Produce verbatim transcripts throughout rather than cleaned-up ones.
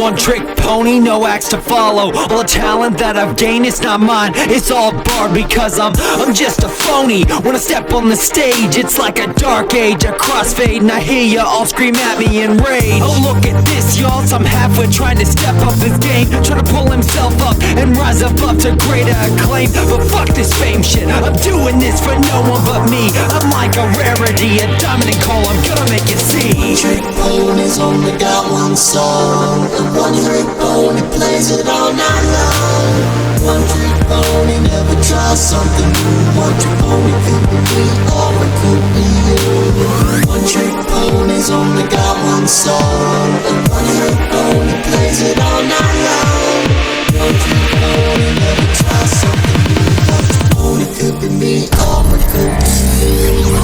one-trick pony, no acts to follow. All the talent that I've gained, it's not mine, it's all barred because I'm I'm just a phony. When I step on the stage, it's like a dark age, a crossfade, and I hear ya all scream at me in rage. Oh, look at this, y'all, so I'm halfway trying to step up this game, trying to pull himself up and rise above to greater acclaim. But fuck this fame shit, I'm doing this for no one but me. I'm like a rarity, a diamond in coal, I'm gonna make it see. One-trick ponies only got one song, and one-trick pony plays it all night long. One-trick pony never tries something new. One-trick pony could be me or it could be you. One-trick ponies only got one song, and one-trick pony plays it all night long. One-trick pony never tries something new. One-trick pony could be me or it could be you.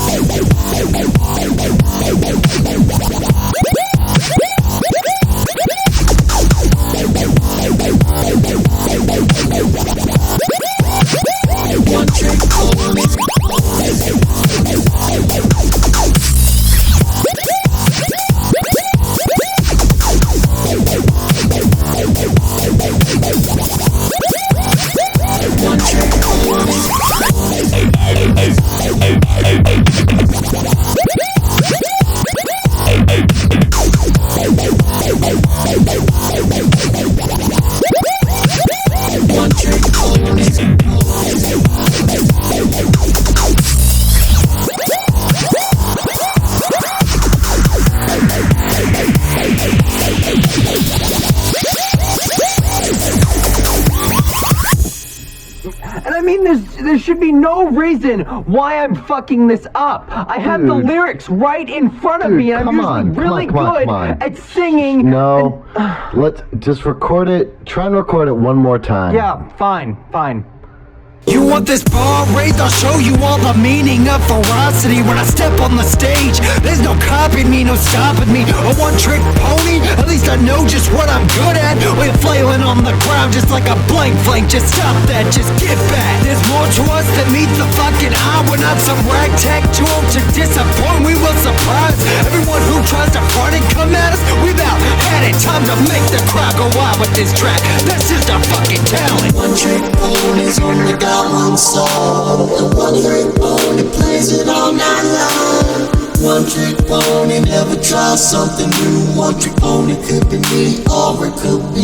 And I mean, there's, there should be no reason why I'm fucking this up. I have Dude. the lyrics right in front of Dude, me, and I'm come usually on, come really on, come on, good come on. at singing. No, let's just record it. Try and record it one more time. Yeah, fine, fine. You want this bar raised? I'll show you all the meaning of ferocity when I step on the stage. There's no copying me, no stopping me. A one-trick pony? At least I know just what I'm good at. We're flailing on the ground just like a blank flank. Just stop that, just get back. There's more to us than meets the fucking eye. We're not some ragtag tool to disappoint. We will surprise everyone who tries to front and come at us. We've out had it. Time to make the crowd go wild with this track. That's just our fucking talent. One-trick ponies only got one song, and one-trick pony plays it all night long. One-trick pony never tries something new. One-trick pony could be me or it could be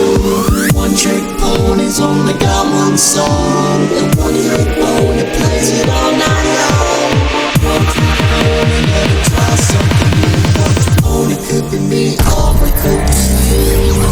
you. One-trick ponies only got one song, and one-trick pony plays it all night long. One-trick pony never tries something new. One-trick pony could be me or it could be you.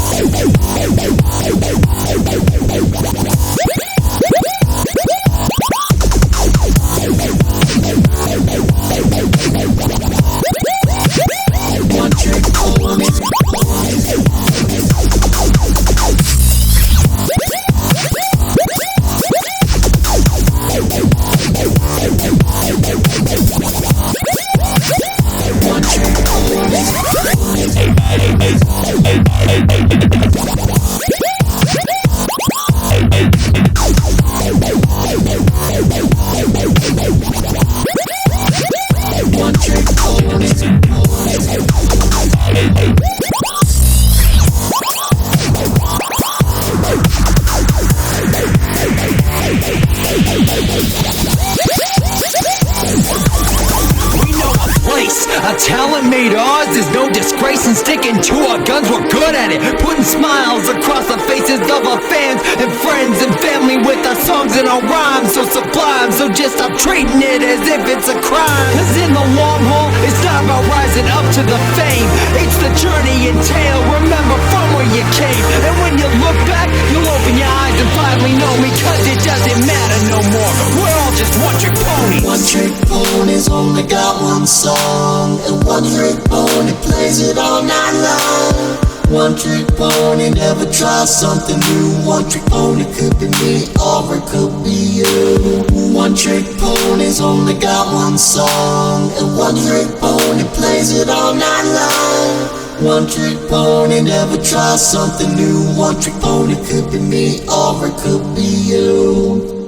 A talent made ours, there's no disgrace in sticking to our guns, we're good at it. Putting smiles across the faces of our fans and friends and family with our songs and our rhymes so sublime. So just stop treating it as if it's a crime. Cause in the long haul, it's not about rising up to the fame. It's the journey entailed, remember from where you came. And when you look back, you'll open your eyes and finally know me. Cause it doesn't matter no more, we're all just one-trick ponies. One-trick ponies only got one song, and one-trick pony plays it all night long. One-trick pony never tries something new. One-trick pony could be me or it could be you. One-trick ponies only got one song, and one-trick pony plays it all night long. One-trick pony never tries something new. One-trick pony could be me or it could be you.